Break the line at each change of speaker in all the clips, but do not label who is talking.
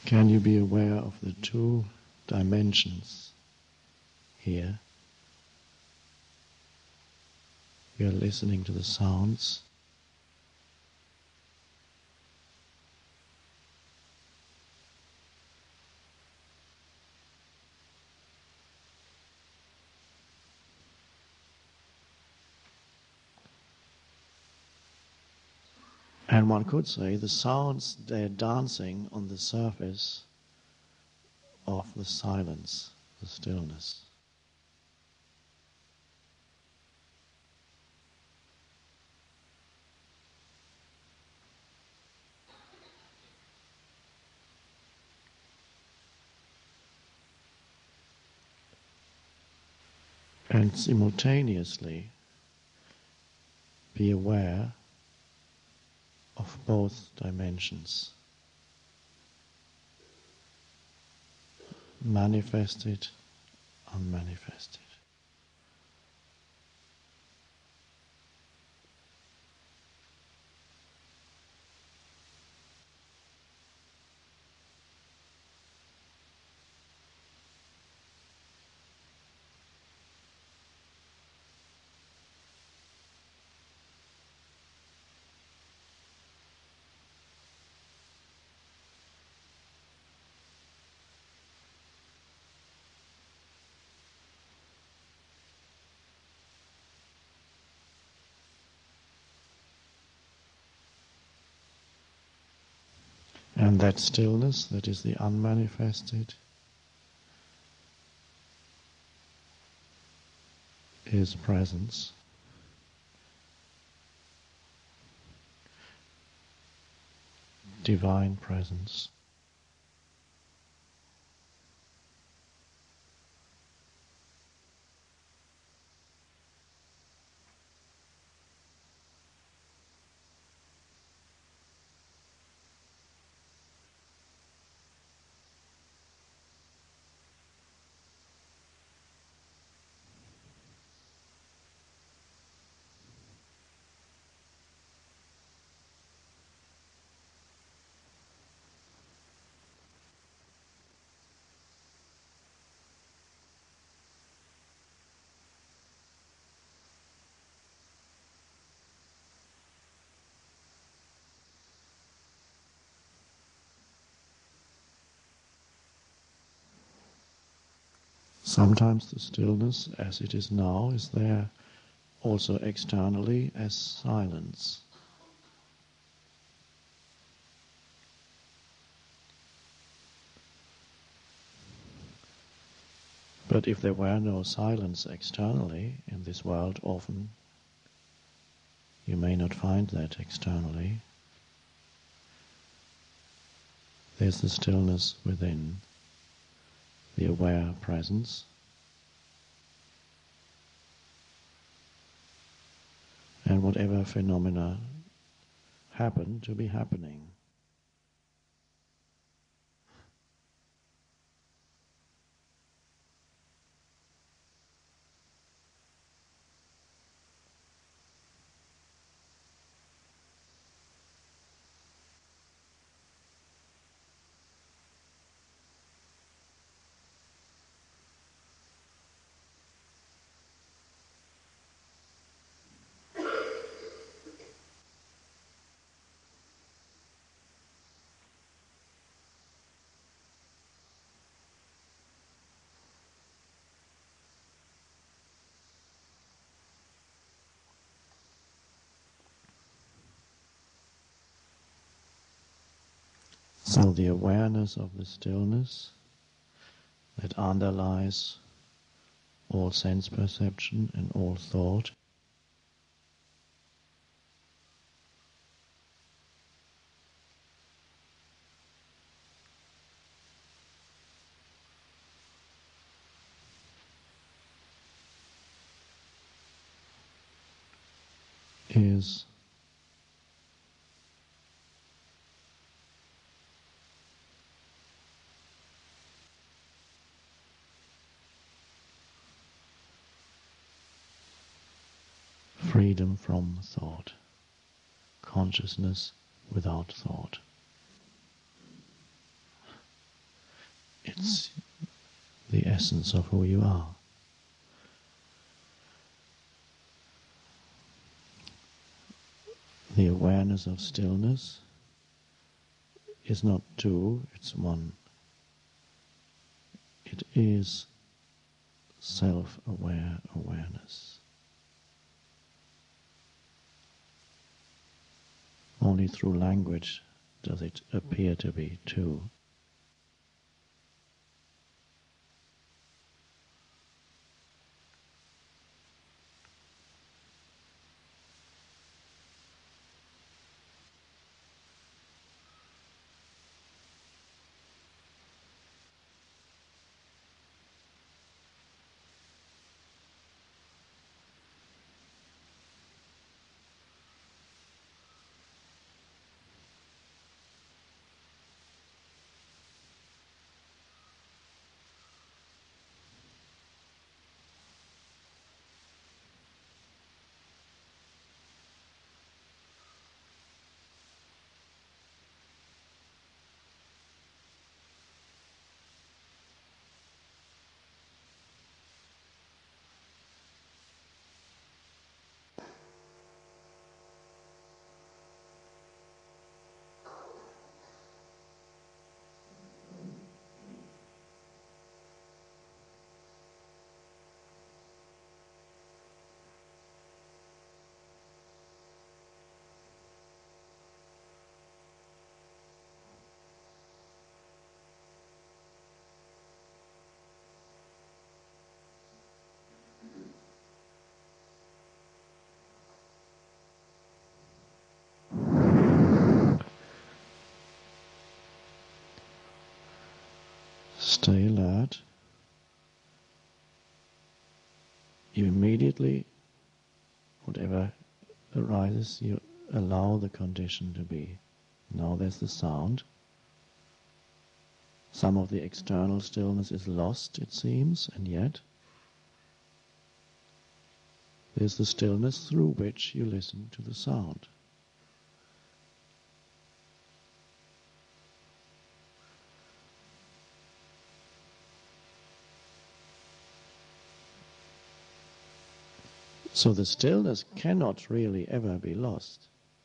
Can you be aware of the two dimensions here? You're listening to the sounds. And one could say the sounds, they're dancing on the surface of the silence, the stillness. And simultaneously be aware of both dimensions, manifested, unmanifested. And that stillness, that is the unmanifested, is presence. Divine presence. Sometimes the stillness, as it is now, is there also externally as silence. But if there were no silence externally in this world, often you may not find that externally. There's the stillness within, the aware presence. And whatever phenomena happen to be happening. So the awareness of the stillness that underlies all sense perception and all thought is freedom from thought, consciousness without thought. It's the essence of who you are. The awareness of stillness is not two, it's one. It is self-aware awareness. Only through language does it appear to be two. Stay alert. You immediately, whatever arises, you allow the condition to be. Now there's the sound. Some of the external stillness is lost, it seems, and yet there's the stillness through which you listen to the sound. So the stillness cannot really ever be lost.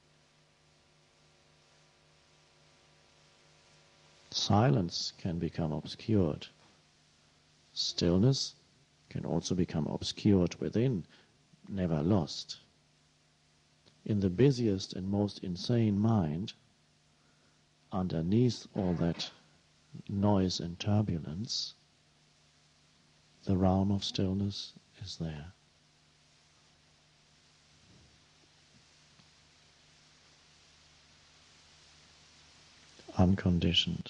Silence can become obscured. Stillness can also become obscured within, never lost. In the busiest and most insane mind, underneath all that noise and turbulence, the realm of stillness is there. Unconditioned.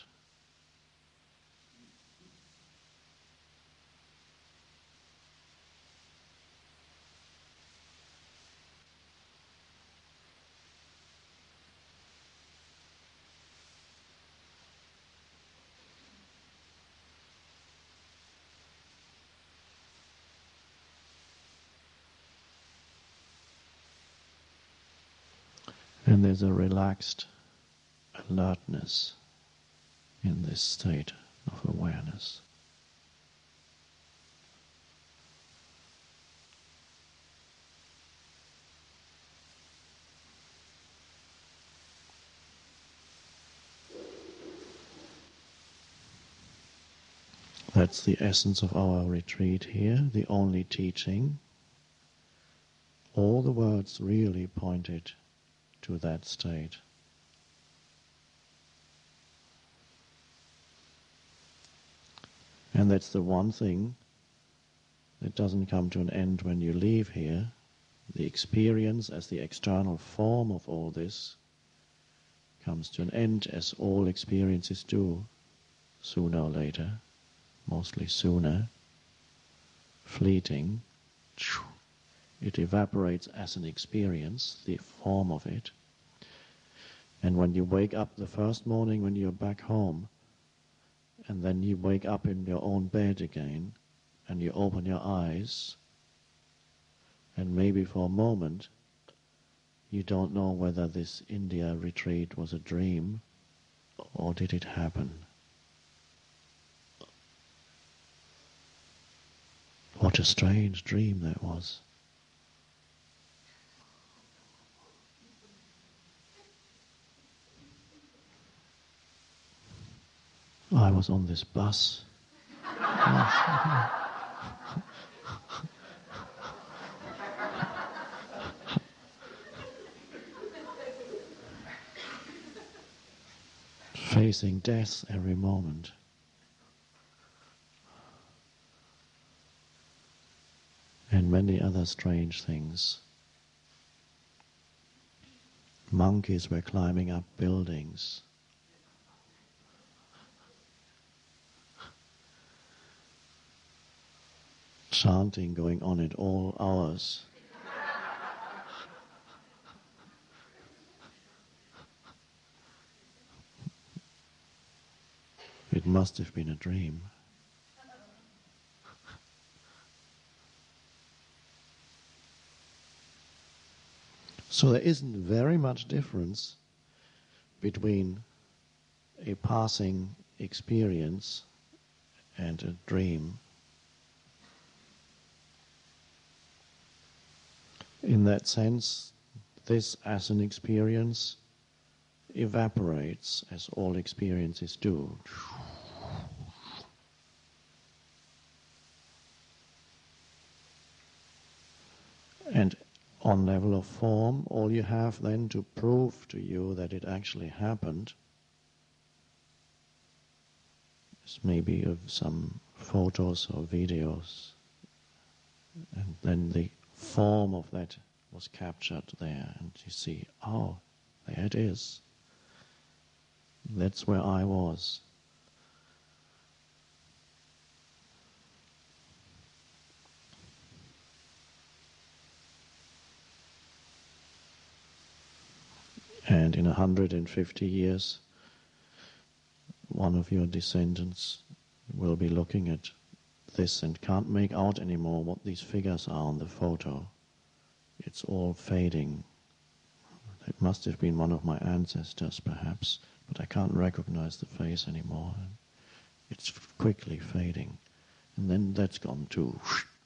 And there's a relaxed alertness in this state of awareness. That's the essence of our retreat here, the only teaching. All the words really pointed to that state. And that's the one thing that doesn't come to an end when you leave here. The experience as the external form of all this comes to an end, as all experiences do, sooner or later, mostly sooner, fleeting. It evaporates as an experience, the form of it. And when you wake up the first morning when you're back home, and then you wake up in your own bed again, and you open your eyes, and maybe for a moment you don't know whether this India retreat was a dream or did it happen. What a strange dream that was. I was on this bus. Facing death every moment. And many other strange things. Monkeys were climbing up buildings. Chanting going on at all hours. It must have been a dream. So there isn't very much difference between a passing experience and a dream. In that sense, this as an experience evaporates, as all experiences do. And on level of form, all you have then to prove to you that it actually happened is maybe of some photos or videos, and then the form of that was captured there, and you see, oh, there it is. That's where I was. And in 150 years, one of your descendants will be looking at this and can't make out anymore what these figures are on the photo. It's all fading. It must have been one of my ancestors, perhaps, but I can't recognize the face anymore. It's quickly fading. And then that's gone too.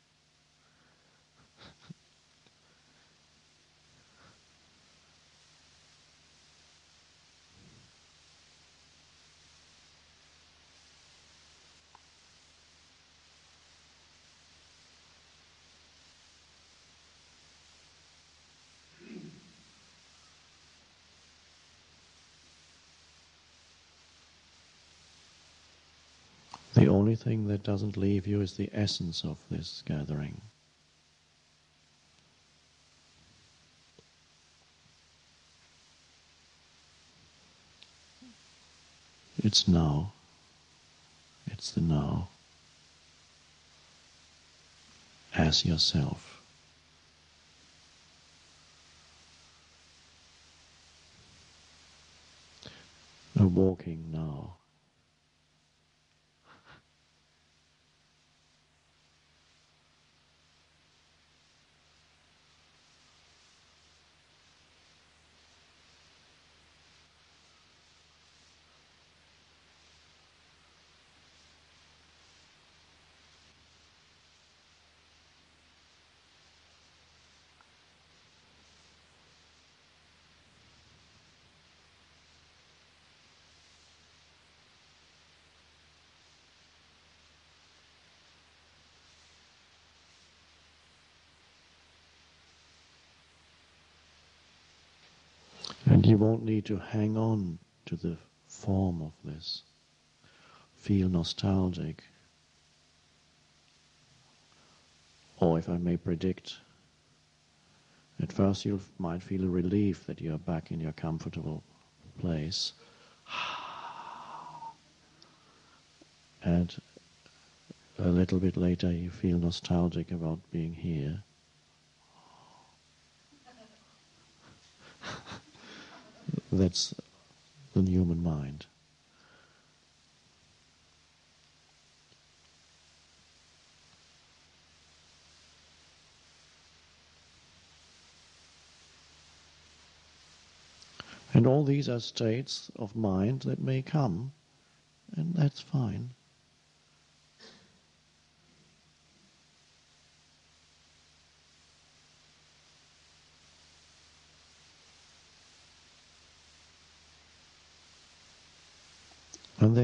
The only thing that doesn't leave you is the essence of this gathering. It's now. It's the now. As yourself. A walking now. And you won't need to hang on to the form of this. Feel nostalgic. Or if I may predict, at first you might feel a relief that you're back in your comfortable place. And a little bit later you feel nostalgic about being here. That's the human mind. And all these are states of mind that may come, and that's fine.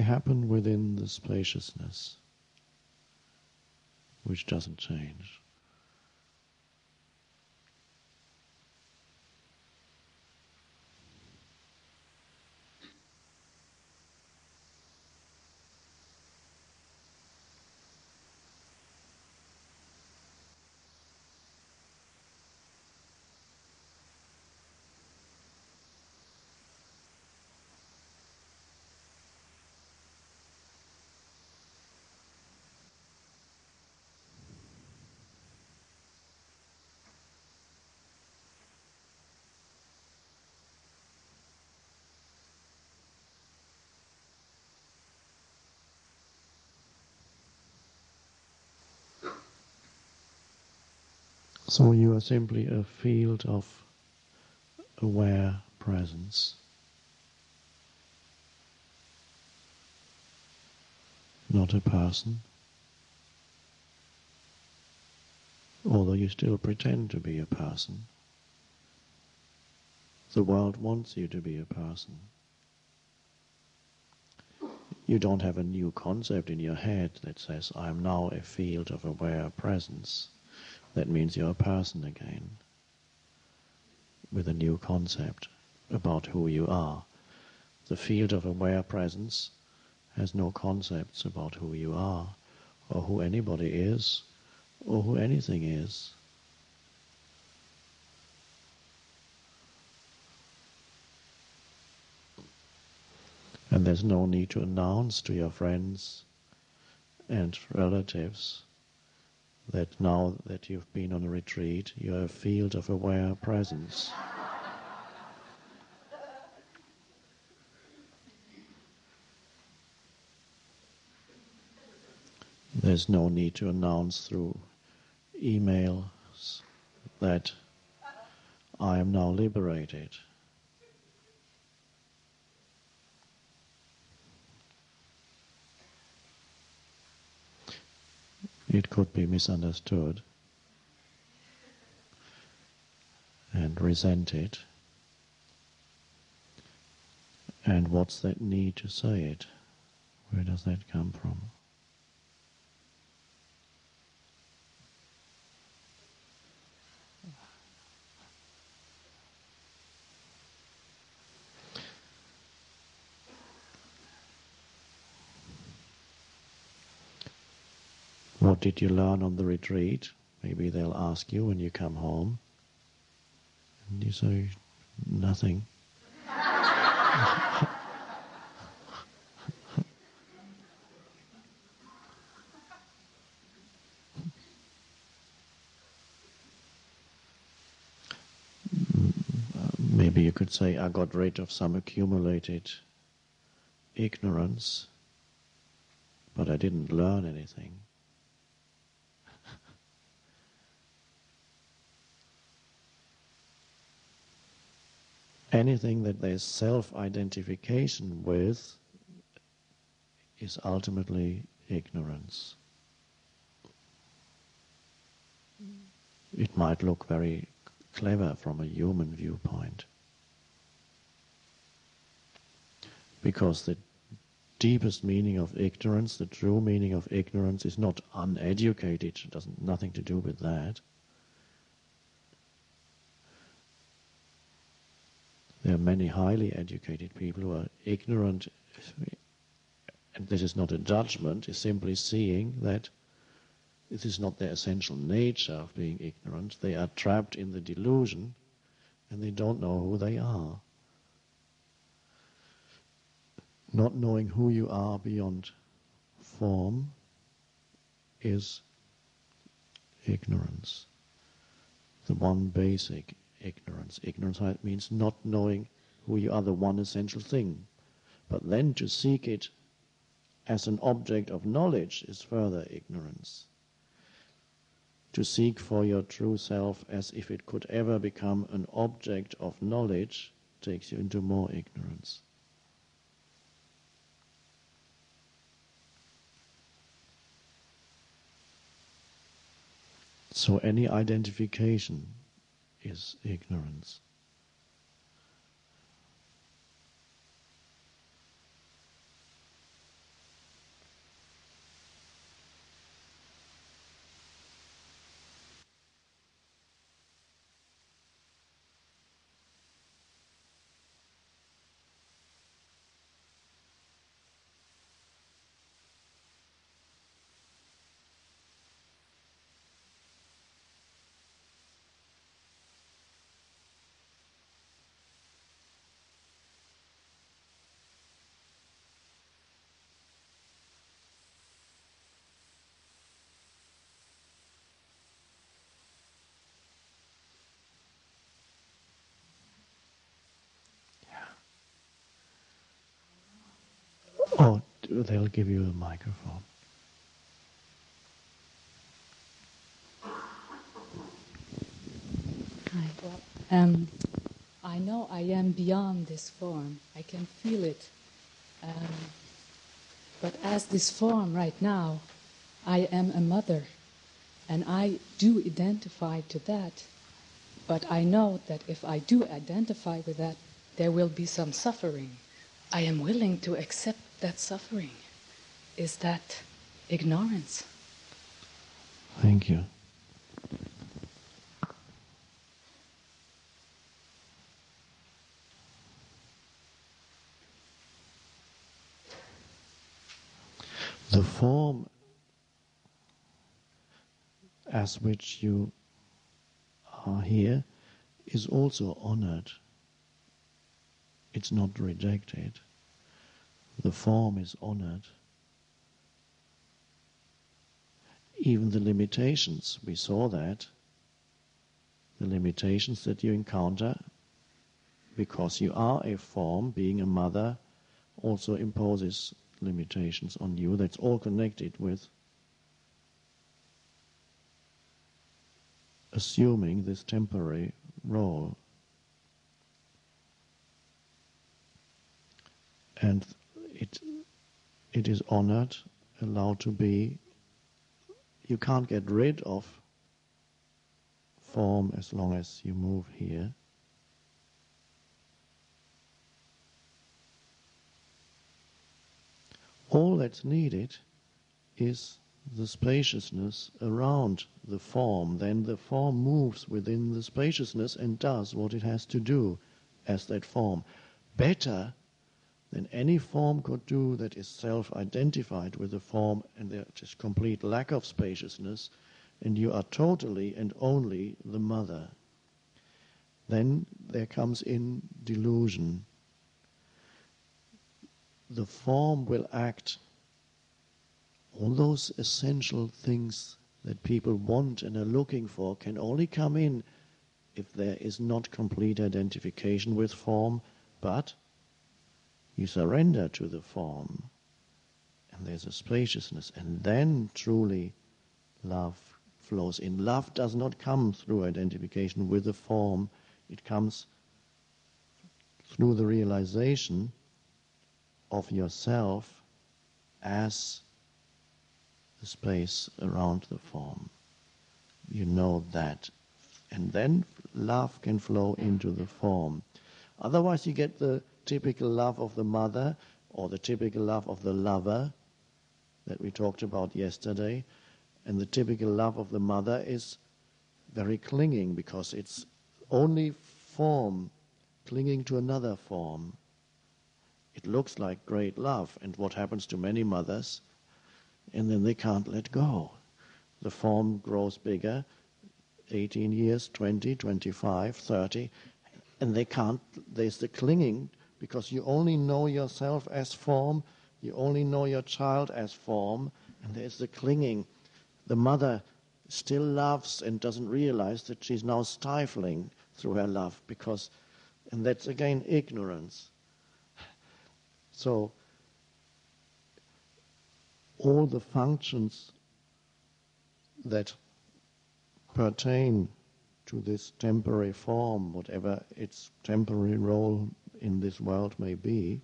happen within the spaciousness, which doesn't change. So you are simply a field of aware presence, not a person, although you still pretend to be a person. The world wants you to be a person. You don't have a new concept in your head that says, I am now a field of aware presence. That means you're a person again, with a new concept about who you are. The field of aware presence has no concepts about who you are, or who anybody is, or who anything is. And there's no need to announce to your friends and relatives that now that you've been on a retreat, you're a field of aware presence. There's no need to announce through emails that I am now liberated. It could be misunderstood and resented. And what's that need to say it? Where does that come from? What did you learn on the retreat? Maybe they'll ask you when you come home. And you say, nothing. Maybe you could say, I got rid of some accumulated ignorance, but I didn't learn anything. Anything that there's self-identification with is ultimately ignorance. It might look very clever from a human viewpoint, because the deepest meaning of ignorance, the true meaning of ignorance, is not uneducated. It has nothing to do with that. There are many highly educated people who are ignorant, and this is not a judgment, it's simply seeing that this is not their essential nature of being ignorant. They are trapped in the delusion, and they don't know who they are. Not knowing who you are beyond form is ignorance. The one basic ignorance. Ignorance means not knowing who you are, the one essential thing. But then to seek it as an object of knowledge is further ignorance. To seek for your true self as if it could ever become an object of knowledge takes you into more ignorance. So any identification is ignorance. they'll give you a microphone.
Hi. I know I am beyond this form. I can feel it. But as this form right now, I am a mother, and I do identify to that. But I know that if I do identify with that, there will be some suffering. I am willing to accept that suffering. Is that ignorance?
Thank you. The form as which you are here is also honored. It's not rejected. The form is honored. Even the limitations, we saw that. The limitations that you encounter, because you are a form, being a mother, also imposes limitations on you. That's all connected with assuming this temporary role. And it is honored, allowed to be. You can't get rid of form as long as you move here. All that's needed is the spaciousness around the form. Then the form moves within the spaciousness and does what it has to do as that form. Better than any form could do that is self-identified with the form, and there is complete lack of spaciousness, and you are totally and only the mother. Then there comes in delusion. The form will act. All those essential things that people want and are looking for can only come in if there is not complete identification with form, but you surrender to the form, and there's a spaciousness, and then truly love flows in. Love does not come through identification with the form, it comes through the realization of yourself as the space around the form. You know that. And then love can flow into the form. Otherwise you get the typical love of the mother or the typical love of the lover that we talked about yesterday. And the typical love of the mother is very clinging because it's only form clinging to another form. It looks like great love, and what happens to many mothers, and then they can't let go. The form grows bigger, 18 years, 20, 25, 30, and they can't, there's the clinging, because you only know yourself as form, you only know your child as form, and there's the clinging. The mother still loves and doesn't realize that she's now stifling through her love, because, and that's again ignorance. So, all the functions that pertain to this temporary form, whatever its temporary role in this world may be,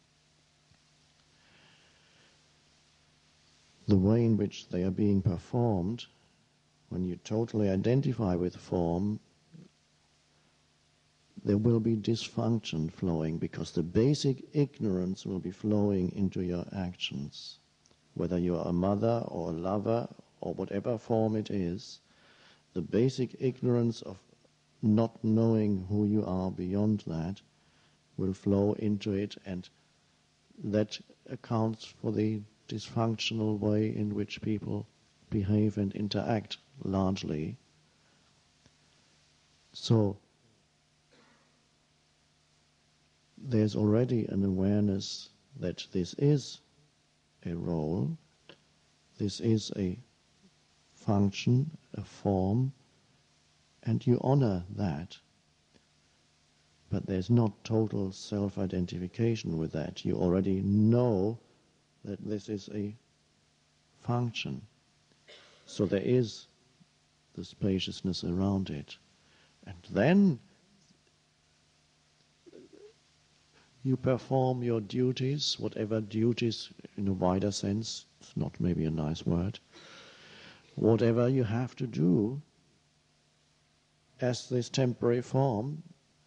the way in which they are being performed, when you totally identify with form, there will be dysfunction flowing, because the basic ignorance will be flowing into your actions. Whether you are a mother or a lover or whatever form it is, the basic ignorance of not knowing who you are beyond that will flow into it, and that accounts for the dysfunctional way in which people behave and interact largely. So there's already an awareness that this is a role, this is a function, a form, and you honor that. But there's not total self-identification with that. You already know that this is a function. So there is the spaciousness around it. And then you perform your duties, whatever duties in a wider sense, it's not maybe a nice word, whatever you have to do as this temporary form,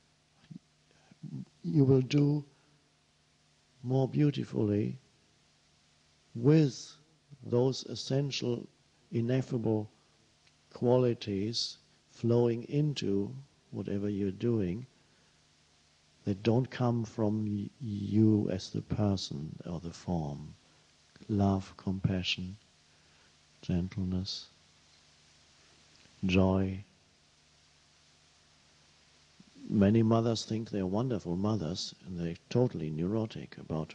you will do more beautifully with those essential, ineffable qualities flowing into whatever you're doing that don't come from you as the person or the form. Love, compassion, gentleness, joy. Many mothers think they're wonderful mothers and they're totally neurotic about.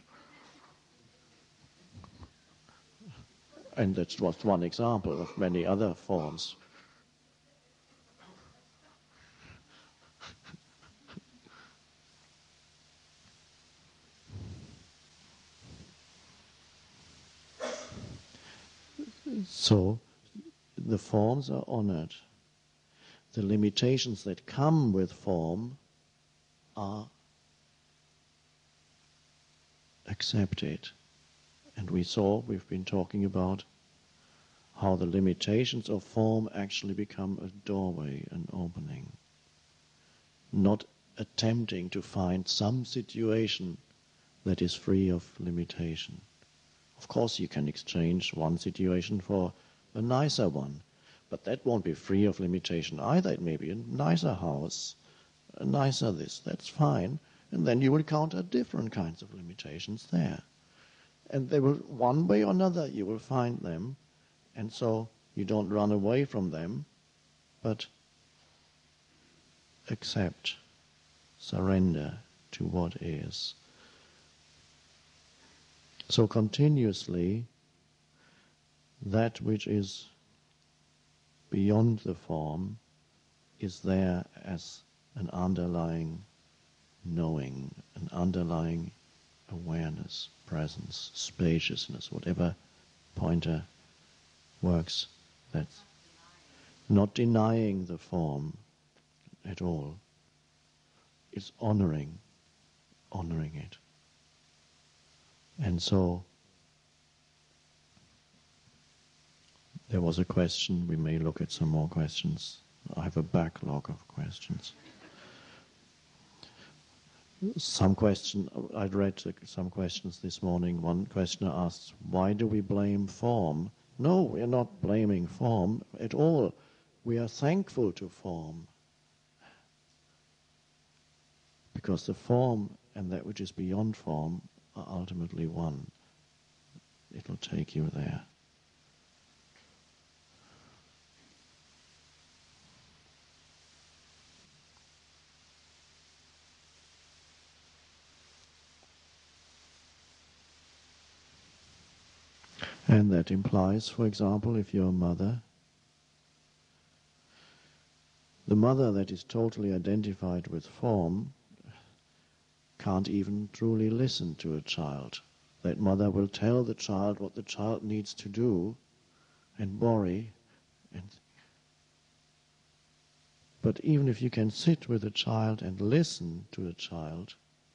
And that's just one example of many other forms. So the forms are honored. The limitations that come with form are accepted. And we've been talking about how the limitations of form actually become a doorway, an opening. Not attempting to find some situation that is free of limitation. Of course you can exchange one situation for a nicer one, but that won't be free of limitation either. It may be a nicer house, a nicer this, that's fine, and then you will encounter different kinds of limitations there. And they will, one way or another, you will find them, and so you don't run away from them, but accept, surrender to what is. So continuously, that which is beyond the form is there as an underlying knowing, an underlying awareness, presence, spaciousness, whatever pointer works. That's not denying the form at all. It's honoring it. And so there was a question, we may look at some more questions. I have a backlog of questions. I'd read some questions this morning. One questioner asked, why do we blame form? No, we're not blaming form at all. We are thankful to form. Because the form and that which is beyond form are ultimately one. It'll take you there. And that implies, for example, if you're a mother, the mother that is totally identified with form can't even truly listen to a child. That mother will tell the child what the child needs to do and worry. But even if you can sit with a child and listen to a child,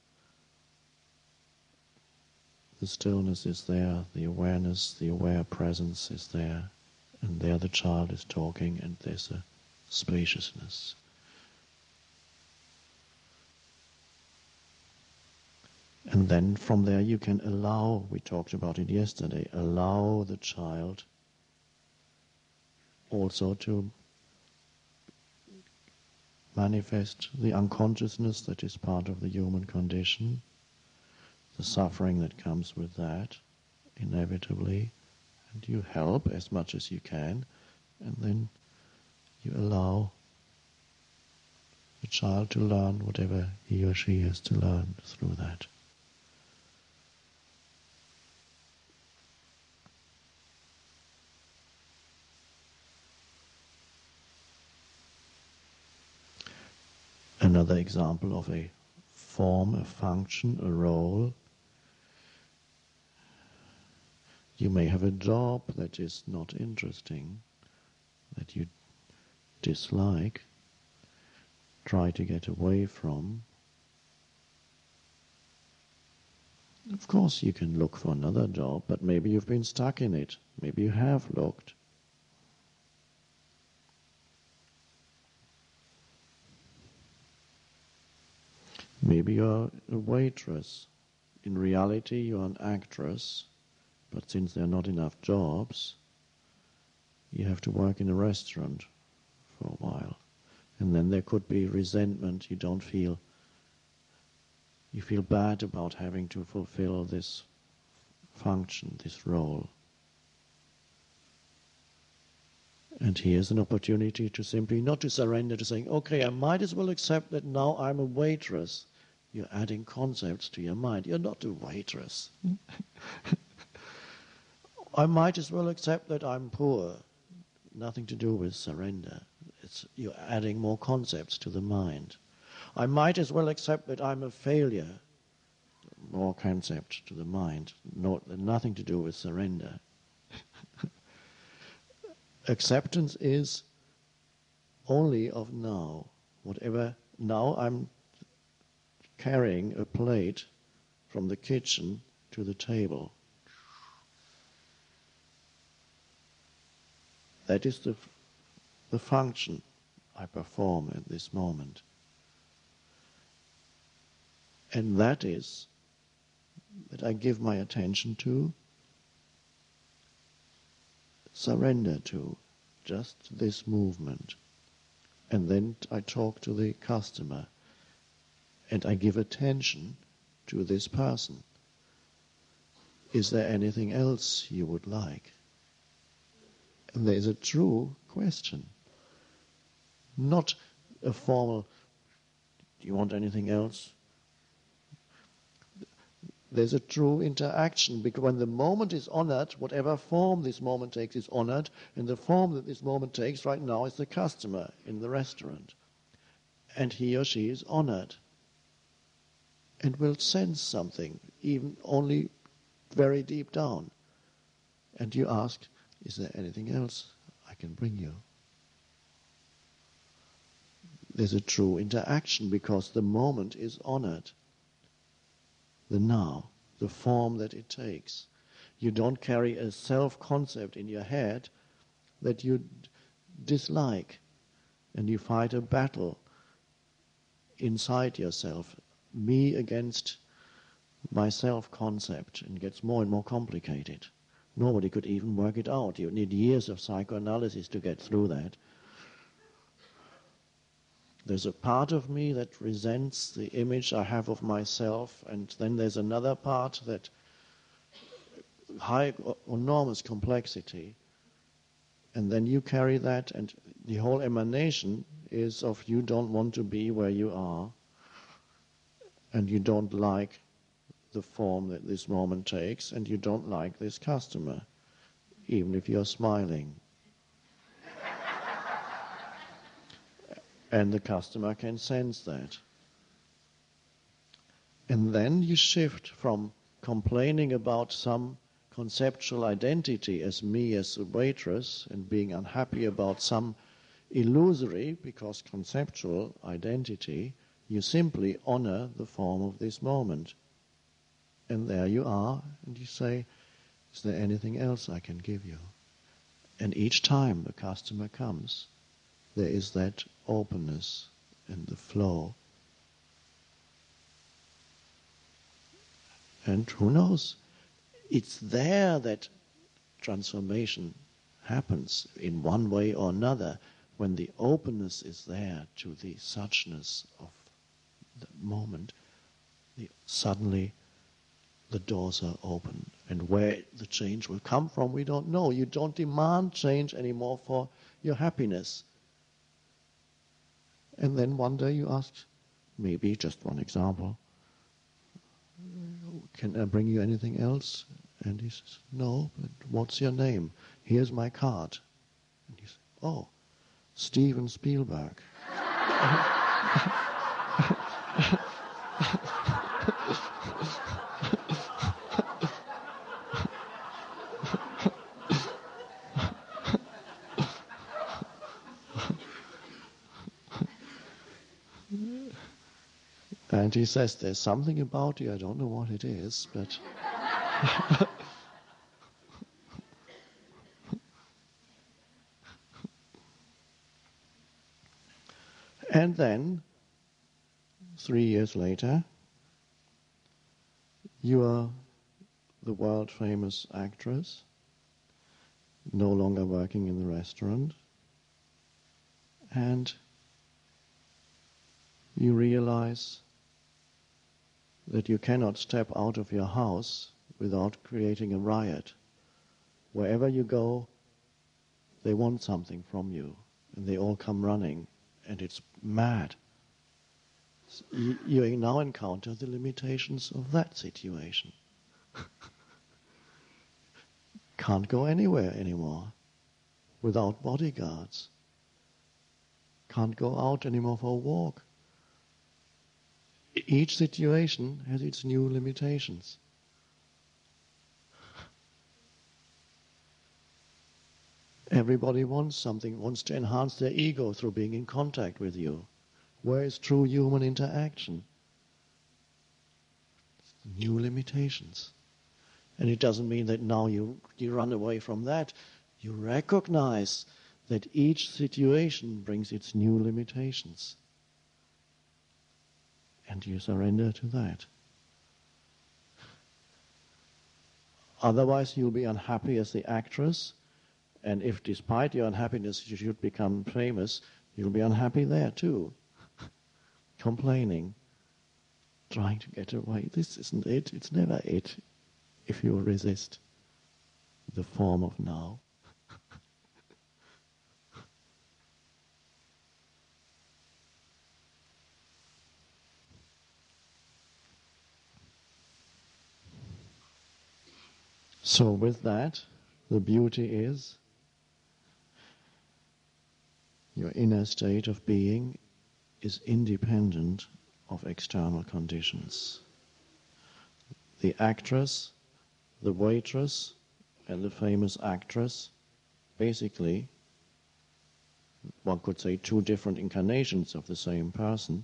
the stillness is there, the awareness, the aware presence is there, and there the child is talking, and there's a spaciousness. And then from there you can allow, we talked about it yesterday, allow the child also to manifest the unconsciousness that is part of the human condition, the suffering that comes with that, inevitably, and you help as much as you can, and then you allow the child to learn whatever he or she has to learn through that. Another example of a form, a function, a role You may have a job that is not interesting, that you dislike, try to get away from. Of course you can look for another job, but maybe you've been stuck in it. Maybe you have looked. Maybe you're a waitress. In reality you're an actress, but since there are not enough jobs, you have to work in a restaurant for a while. And then there could be resentment. You feel bad about having to fulfill this function, this role. And here's an opportunity to simply, not to surrender to saying, okay, I might as well accept that now I'm a waitress. You're adding concepts to your mind. You're not a waitress. I might as well accept that I'm poor. Nothing to do with surrender. You're adding more concepts to the mind. I might as well accept that I'm a failure. More concept to the mind. Nothing to do with surrender. Acceptance is only of now. Whatever, now I'm carrying a plate from the kitchen to the table. That is the function I perform at this moment. And that is that I give my attention to, surrender to, just this movement. And then I talk to the customer and I give attention to this person. Is there anything else you would like? And there is a true question. Not a formal, do you want anything else? There's a true interaction, because when the moment is honored, whatever form this moment takes is honored, and the form that this moment takes right now is the customer in the restaurant. And he or she is honored and will sense something, even only very deep down. And you ask, is there anything else I can bring you? There's a true interaction because the moment is honored. The now, the form that it takes. You don't carry a self-concept in your head that you dislike, and you fight a battle inside yourself, me against my self-concept, and it gets more and more complicated. Nobody could even work it out. You need years of psychoanalysis to get through that. There's a part of me that resents the image I have of myself, and then there's another part that high, enormous complexity, and then you carry that, and the whole emanation is of you don't want to be where you are, and you don't like the form that this moment takes, and you don't like this customer, even if you're smiling. And the customer can sense that. And then you shift from complaining about some conceptual identity as me as a waitress and being unhappy about some illusory, because conceptual identity, you simply honor the form of this moment. And there you are, and you say, is there anything else I can give you? And each time the customer comes, there is that openness and the flow. And who knows? It's there that transformation happens in one way or another, when the openness is there to the suchness of the moment. Suddenly the doors are open. And where the change will come from, we don't know. You don't demand change anymore for your happiness. And then one day you ask, maybe just one example, can I bring you anything else? And he says, no, but what's your name? Here's my card. And he says, oh, Steven Spielberg. And he says, there's something about you, I don't know what it is, but... And then, 3 years later, you are the world-famous actress, no longer working in the restaurant, and you realize that you cannot step out of your house without creating a riot. Wherever you go, they want something from you, and they all come running, and it's mad. You now encounter the limitations of that situation. Can't go anywhere anymore without bodyguards. Can't go out anymore for a walk. Each situation has its new limitations. Everybody wants something, wants to enhance their ego through being in contact with you. Where is true human interaction? New limitations. And it doesn't mean that now you run away from that. You recognize that each situation brings its new limitations. And you surrender to that. Otherwise you'll be unhappy as the actress, and if despite your unhappiness you should become famous, you'll be unhappy there too. Complaining, trying to get away. This isn't it. It's never it if you resist the form of now. So with that, the beauty is your inner state of being is independent of external conditions. The actress, the waitress, and the famous actress, basically, one could say 2 different incarnations of the same person.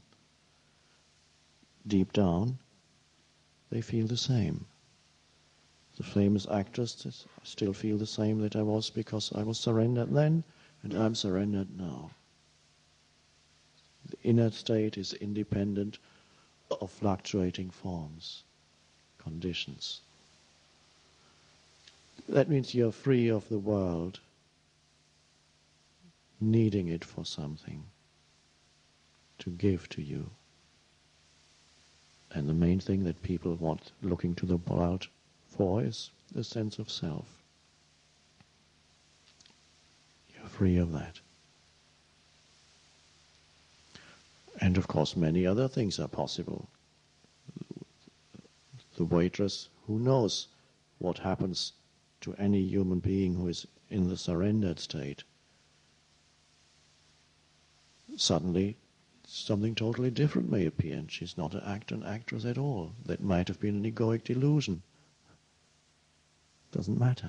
Deep down, they feel the same. The famous actress still feel the same that I was because I was surrendered then, and I'm surrendered now. The inner state is independent of fluctuating forms, conditions. That means you're free of the world needing it for something to give to you. And the main thing that people want looking to the world for is the sense of self. You're free of that. And of course many other things are possible. The waitress, who knows what happens to any human being who is in the surrendered state? Suddenly something totally different may appear, and she's not an actor and actress at all. That might have been an egoic delusion. Doesn't matter.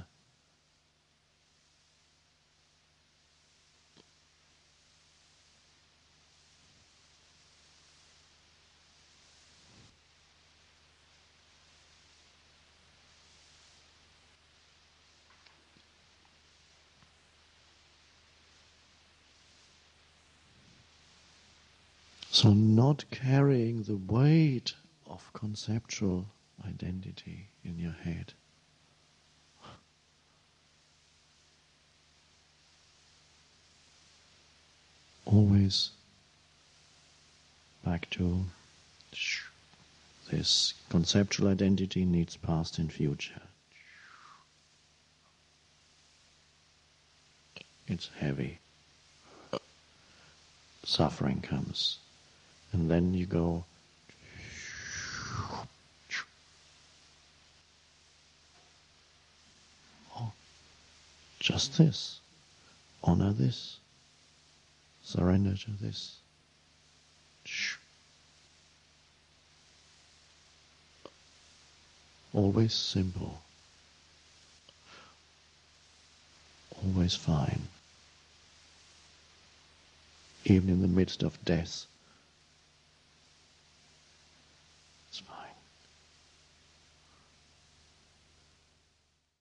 So not carrying the weight of conceptual identity in your head. Always back to this conceptual identity needs past and future. It's heavy. Suffering comes. And then you go, oh, just this, honor this, surrender to this. Always simple, always fine, even in the midst of death.